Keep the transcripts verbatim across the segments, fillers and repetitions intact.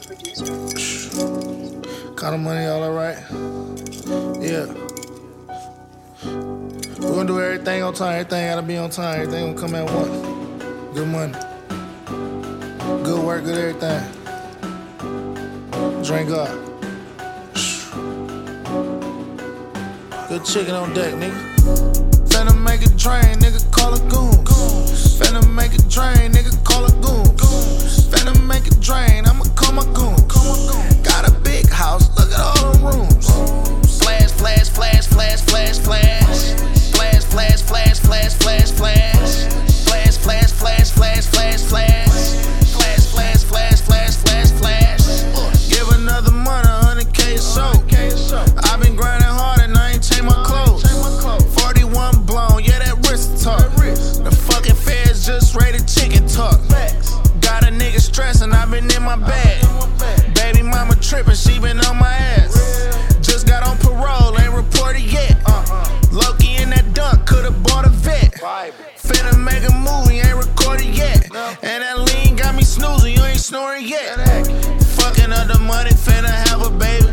producer. Kind of money, all alright? Yeah. We're gonna do everything on time. Everything gotta be on time. Everything gonna come at once. Good money. Good work, good everything. Drink up. Good chicken on deck, nigga. Finna make it drain, nigga, call a goon. Finna make it drain, nigga, call a goon. Finna make it drain, I'ma call my goon. Got a big house, look at all the rooms. Flash, flash, flash, flash, flash, flash. Flash, flash, flash, flash, flash, flash. Flash, flash, flash, flash, flash, flash. Flash, flash, flash, flash, flash, flash. Give another money, one hundred K a show. I've been grinding hard and I ain't changed my clothes. forty-one blown, yeah, that wrist talk. The fucking feds just raided chicken talk. Got a nigga stressing, I been in my bag. Baby mama tripping, she been on my ass. Just got on parole, ain't reported yet. Loki in that dunk, could've bought a vet. Finna make a movie, ain't recorded yet. And that lean got me snoozing, you ain't snoring yet. Fucking up the money, finna have a baby.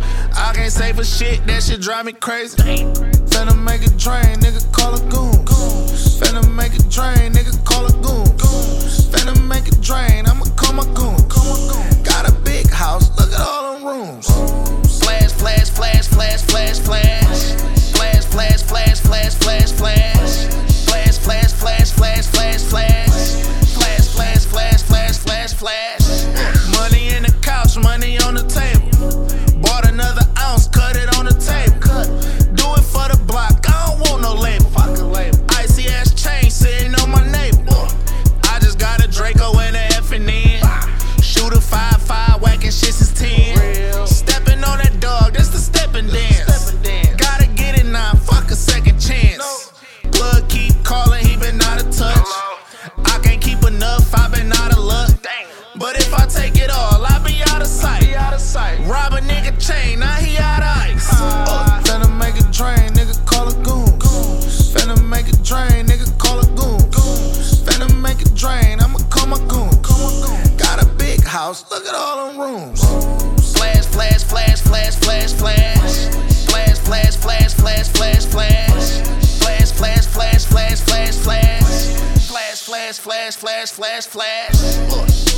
I can't say for shit, that shit drive me crazy. Finna make it drain, nigga, call a goon. Finna make it drain, nigga, call a goon. Finna make it drain, I'ma call my goon. Got a big house, look at all them rooms. Flash, flash, flash, flash, flash, flash. Flash, flash, flash, flash, flash, flash. Flash, flash, flash, flash, flash, flash. Flash, flash, flash, flash, flash, flash. Money in the couch, money on the table. Bought another ounce, cut it on the table. Do it for the block, I don't want no label. Icy ass chain sitting on my navel. I just got a Draco and a F and N. Shoot a five five, whacking shit since ten. Stepping on that dog, that's the stepping dance. Gotta get it now, fuck a second chance. Plug keep calling, he been out of touch. I can't keep enough, I been out of luck. But if I take it all, I be out of sight. Rob a nigga chain, now he out of ice. Uh, finna make it drain, nigga, call a goon. Finna make it drain, nigga, call a goon. Finna make it drain, I'ma call my goon. Got a big house, look at all them rooms. Flash, flash, flash, flash, flash, flash. Flash, flash, flash, flash, flash, flash. Flash, flash, flash, flash, flash, flash. Flash, flash, flash, flash, flash, flash.